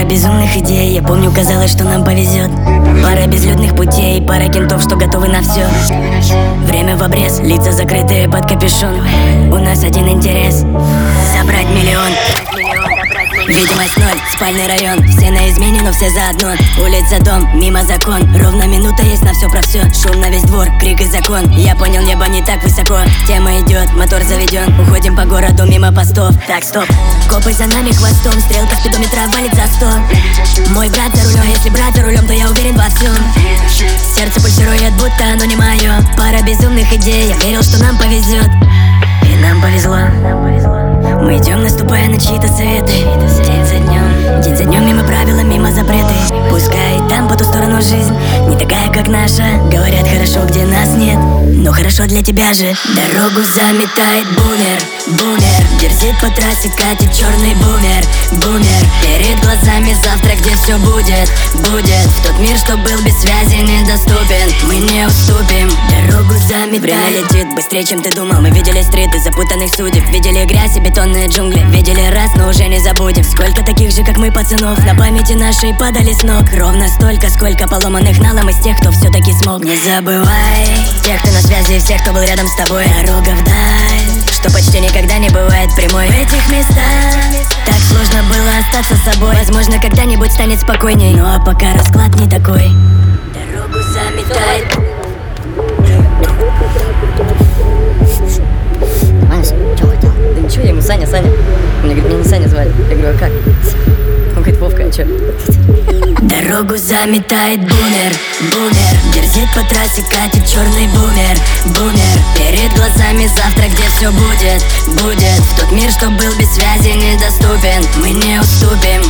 безумных идей, я помню, казалось, что нам повезет. Пара безлюдных путей, пара кентов, что готовы на все. Время в обрез, лица закрытые под капюшон. У нас один интерес — собрать миллион. Видимость ноль, спальный район. Все на измене, но все заодно. Улица, дом, мимо закон. Ровно минута есть на все про все. Шум на весь двор, крик и закон. Я понял, небо не так высоко. Тема идет, мотор заведен. Уходим по городу мимо постов. Так, стоп, копы за нами хвостом. Стрелка спидометра валит за 100. Мой брат за рулем, если брат за рулем, то я уверен во всем. Сердце пульсирует, будто оно не мое. Пара безумных идей, я верил, что нам повезет. И нам повезло. Мы идем, наступая на чьи-то советы. День за днем, мимо правила, мимо запреты. Пускай там по ту сторону жизнь не такая, как наша. Говорят, хорошо, где нас нет, но хорошо для тебя же. Дорогу заметает бумер, бумер. Дерзит по трассе, катит черный бумер, бумер. Перед глазами завтра, где все будет, будет. В тот мир, что был без связи, недоступен. Мы не уступим. Дорогу заметает. Время летит быстрее, чем ты думал. Мы видели стриты запутанных судеб. Видели грязь и бетонные джунгли. Видели раз, но уже не забудем. Сколько таких же, как мы, пацанов на памяти нашей падали с ног. Ровно столько, сколько поломанных налом из тех, кто все-таки смог. Не забывай тех, кто на связи, и всех, кто был рядом с тобой. Дорога вдаль, что почти никогда не бывает прямой. В этих местах так сложно было остаться собой. Возможно, когда-нибудь станет спокойней, ну а пока расклад не такой. Дорогу заметает. Понимаешь, что хотел? Да ничего, я ему Саня. Он мне говорит, меня не Саня звали. Я говорю, а как? Он говорит, Вовка, а чё? Дорогу заметает бумер, бумер. Дерзит по трассе, катит черный бумер, бумер. Перед глазами завтра, где все будет, будет. В тот мир, что был без связи, недоступен. Мы не уступим.